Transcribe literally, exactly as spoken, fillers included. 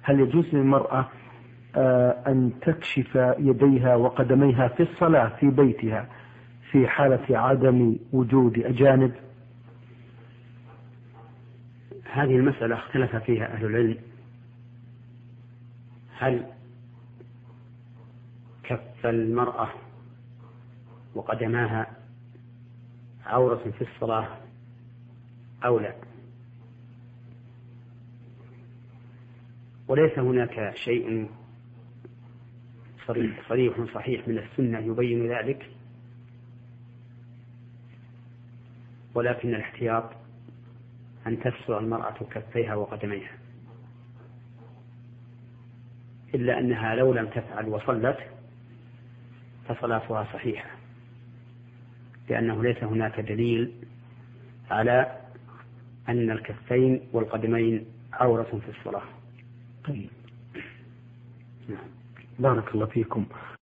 هل يجوز للمرأة أن تكشف يديها وقدميها في الصلاة في بيتها في حالة عدم وجود أجانب؟ هذه المسألة اختلف فيها أهل العلم، هل كف المرأة وقدماها عورة في الصلاة أو لا. وليس هناك شيء صريح, صريح صحيح من السنة يبين ذلك، ولكن الاحتياط أن تستر المرأة كفيها وقدميها، إلا أنها لو لم تفعل وصلت فصلاتها صحيحة، لأنه ليس هناك دليل على أن الكفين والقدمين عورة في الصلاة. طيب. بارك الله فيكم.